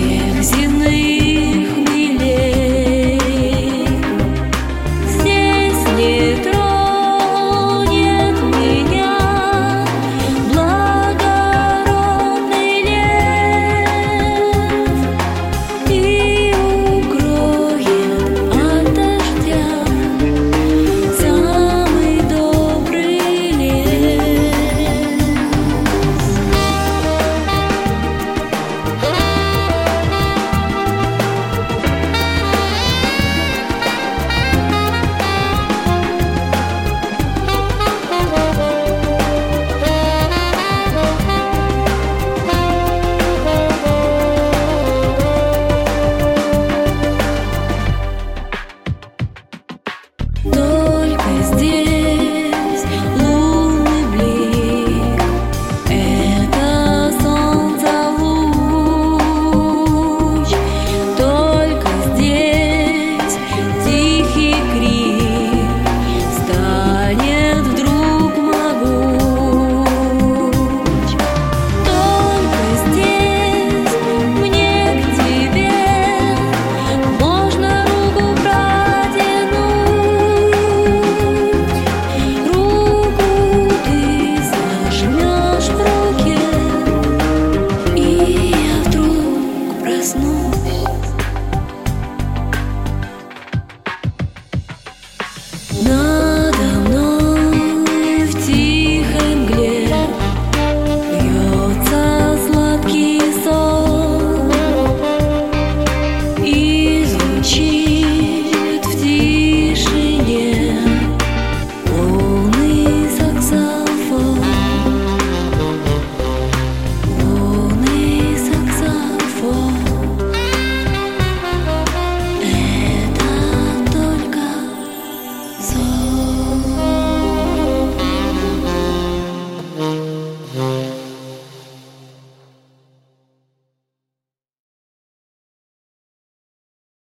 всех земных милей. Здесь не тронет меня благородный лев и укроет от дождя самый добрый лес. Только здесь лунный блик — это солнца луч. Только здесь тихий крик станет вдруг могуч. Только здесь мне к тебе можно руку протянуть. Руку ты зажмешь в руке, и я вдруг проснусь.